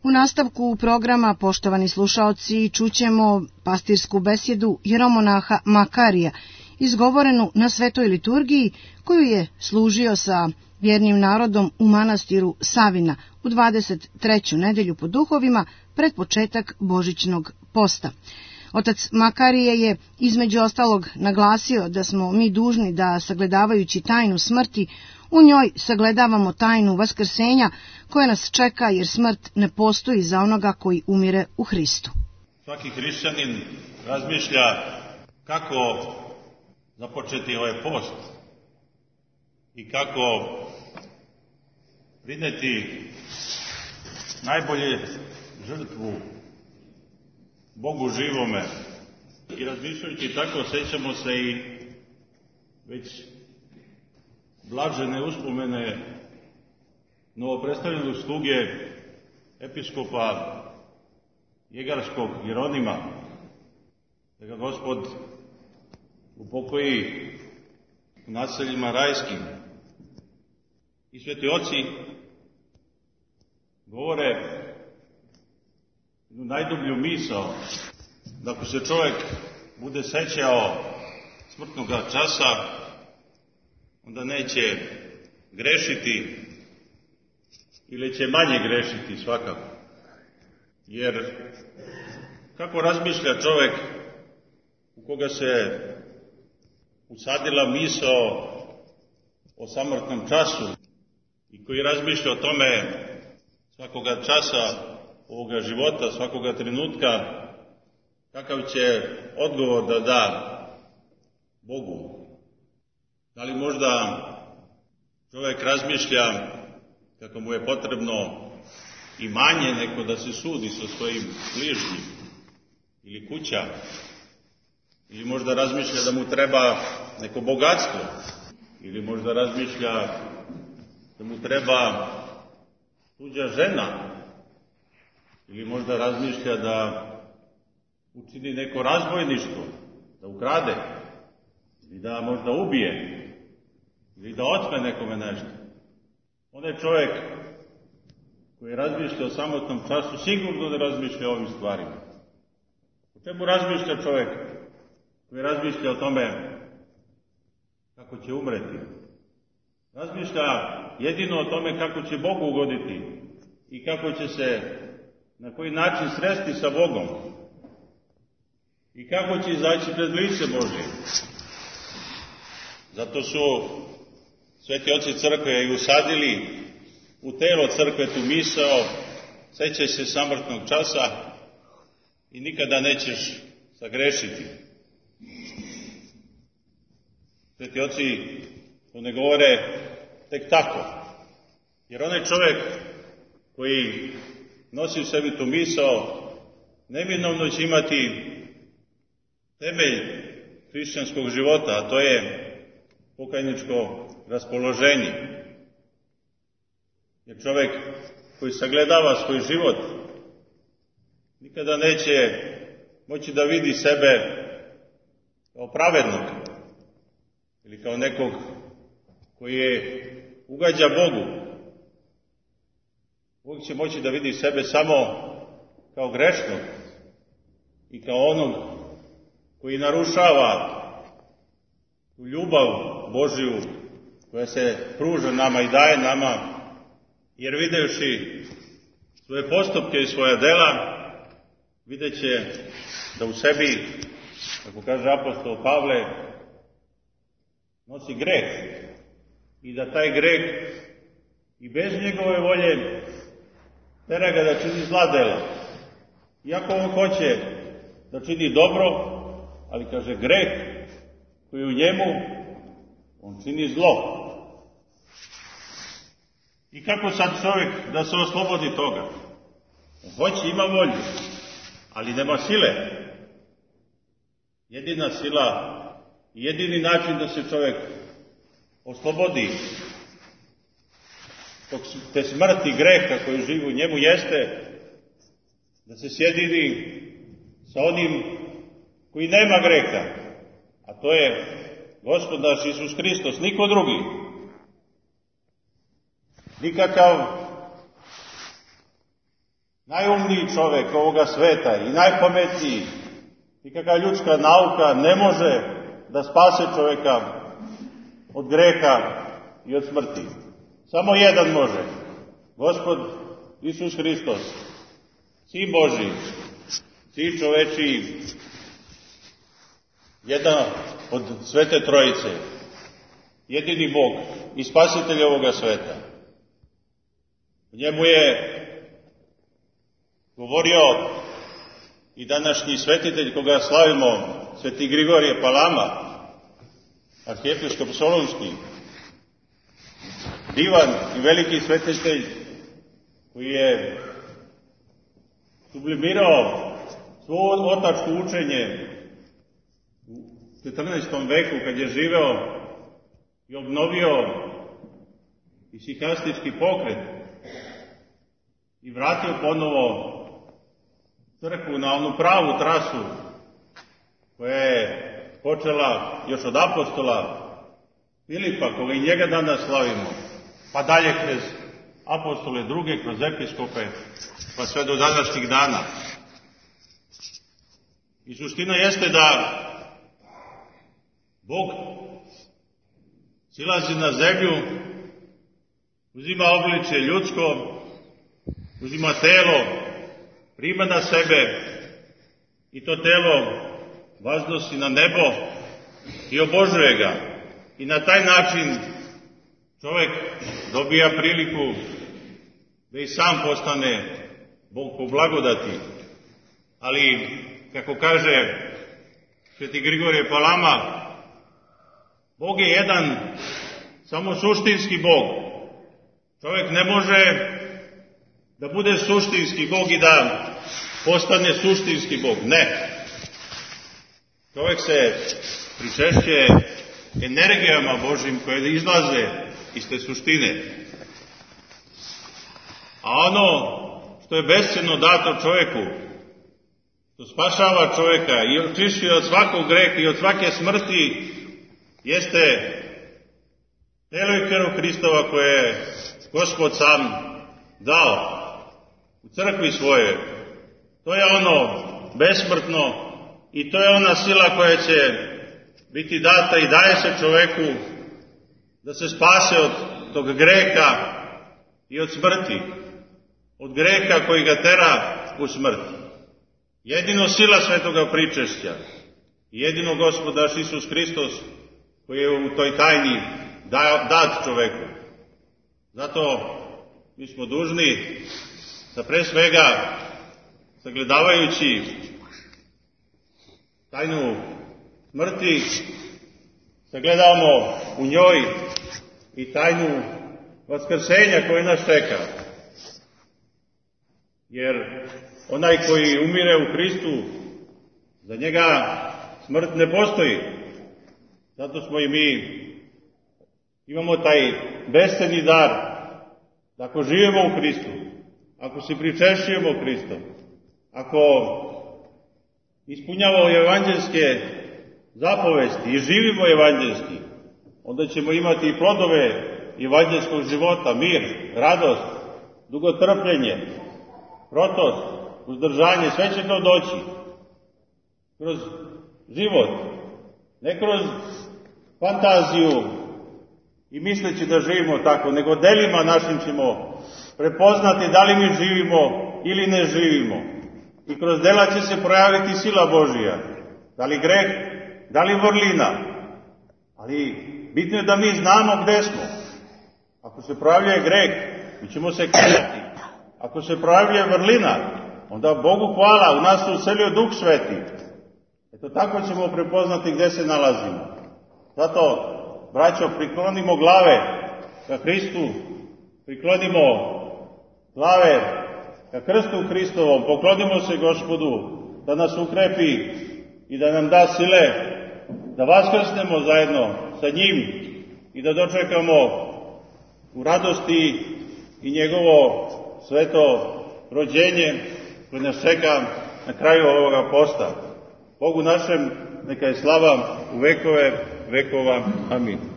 U nastavku programa, poštovani slušaoci, čućemo pastirsku besjedu jeromonaha Makarija, izgovorenu na svetoj liturgiji, koju je služio sa vjernim narodom u manastiru Savina u 23. nedelju po duhovima pred početak božićnog posta. Otac Makarije je između ostalog naglasio da smo mi dužni da, sagledavajući tajnu smrti, u njoj sagledavamo tajnu vaskrsenja koja nas čeka, jer smrt ne postoji za onoga koji umire u Hristu. Svaki hrišćanin razmišlja kako započeti ovaj post i kako prineti najbolje žrtvu Bogu živome. I razmišljajući tako, sećamo se i već blažene uspomene novopredstavljenog sluge episkopa Jegarskog Jeronima, da ga Gospod upokoji u naseljima rajskim. I sveti oci govore jednu najdublju misao, da ako se čovjek bude sećao smrtnog časa, onda neće grešiti ili će manje grešiti svakako. Jer kako razmišlja čovjek u koga se usadila misao o samrtnom času i koji razmišlja o tome svakoga časa ovoga života, svakoga trenutka, kakav će odgovor da da Bogu. Da li možda čovjek razmišlja kako mu je potrebno i manje nego da se sudi sa svojim bližnjim ili kuća, ili možda razmišlja da mu treba neko bogatstvo, ili možda razmišlja da mu treba tuđa žena, ili možda razmišlja da učini neko razbojništvo, da ukrade, ili da možda ubije, ili da otme nekome nešto. Onaj čovjek koji razmišlja o samotnom času sigurno ne razmišlja o ovim stvarima. O čemu razmišlja čovjek koji razmišlja o tome kako će umreti? Razmišlja jedino o tome kako će Bogu ugoditi i kako će se na koji način sresti sa Bogom i kako će izaći pred lice Božje. Zato su sveti oci crkve i usadili u telo crkve tu misao: sećaj se samrtnog časa i nikada nećeš sagrešiti. Sveti oci to ne govore tek tako, jer onaj čovjek koji nosi u sebi tu misao neminovno će imati temelj hrišćanskog života, a to je pokajničko raspoloženje. Jer čovjek koji sagledava svoj život nikada neće moći da vidi sebe kao pravednog ili kao nekog koji je ugađa Bogu. Bog će moći da vidi sebe samo kao grešnog i kao onog koji narušava tu ljubav Božju koja se pruža nama i daje nama, jer videvši svoje postupke i svoja dela, vidjet će da u sebi, kako kaže apostol Pavle, nosi greh i da taj greh i bez njegove volje tera ga da čini zla dela. Iako on hoće da čini dobro, ali kaže greh koji u njemu, on čini zlo. I kako sad čovjek da se oslobodi toga? Hoće, ima volju, ali nema sile. Jedina sila i jedini način da se čovjek oslobodi te smrti greha koji živi u njemu jeste da se sjedini sa onim koji nema greha, a to je Gospod naš Isus Hristos, niko drugi. Nikakav najumniji čovek ovoga sveta i najpametniji, nikakva ljudska nauka ne može da spase čoveka od greha i od smrti. Samo jedan može, Gospod Isus Hristos, Sin Božji, Sin čovečiji, jedan od Svete Trojice, jedini Bog i Spasitelj ovoga sveta. O njemu je govorio i današnji svetitelj koga slavimo, Sveti Grigorije Palama, arhijepiskop Solunski, divan i veliki svetitelj koji je sublimirao svo otačko učenje u 14. veku kad je živeo i obnovio isihastički pokret i vratio ponovo crkvu na onu pravu trasu koja je počela još od apostola Filipa, koga i njega danas slavimo, pa dalje kroz apostole druge, kroz episkope, pa sve do današnjih dana. I suština jeste da Bog silazi na zemlju, uzima obličje ljudsko, uzima telo, prima na sebe i to telo vaznosi na nebo i obožuje ga. I na taj način čovjek dobija priliku da i sam postane Bog po blagodati. Ali, kako kaže Sveti Grigorije Palama, Bog je jedan samo suštinski Bog. Čovjek ne može da bude suštinski Bog i da postane suštinski Bog. Ne. Čovjek se pričešće energijama Božjim koje izlaze iz te suštine. A ono što je bescjenno dato čovjeku, što spašava čovjeka i očišćuje od svakog greha i od svake smrti, jeste telo i krv Hristova koje je Gospod sam dao u crkvi svoje. To je ono besmrtno i to je ona sila koja će biti data i daje se čoveku da se spase od tog greha i od smrti, od greha koji ga tera u smrt. Jedino sila svetoga pričešća, jedino Gospod naš Isus Hristos koji je u toj tajni dat čoveku. Zato mi smo dužni da pre svega, sagledavajući tajnu smrti, sagledamo u njoj i tajnu vaskrsenja koje nas čeka. Jer onaj koji umire u Hristu, za njega smrt ne postoji. Zato smo i mi, imamo taj bescenni dar, da ako živimo u Hristu, ako se pričešćujemo Hristom, ako ispunjavamo evanđelske zapovesti i živimo evanđelski, onda ćemo imati i plodove evanđelskog života, mir, radost, dugotrpljenje, krotost, uzdržanje, sve će to doći kroz život, ne kroz fantaziju i misleći da živimo tako, nego delima našim ćemo prepoznati da li mi živimo ili ne živimo. I kroz dela će se projaviti sila Božija. Da li greh, da li vrlina. Ali bitno je da mi znamo gde smo. Ako se projavljuje greh, mi ćemo se kajati. Ako se projavljuje vrlina, onda Bogu hvala, u nas se uselio Duh Sveti. Eto tako ćemo prepoznati gde se nalazimo. Zato, braćo, priklonimo glave ka Hristu, priklonimo glave ka krstu Hristovom, poklonimo se Gospodu da nas ukrepi i da nam da sile da vaskrsnemo zajedno sa njim i da dočekamo u radosti i njegovo sveto rođenje koje nas čeka na kraju ovoga posta. Bogu našem neka je slava u vekove vekova. Amin.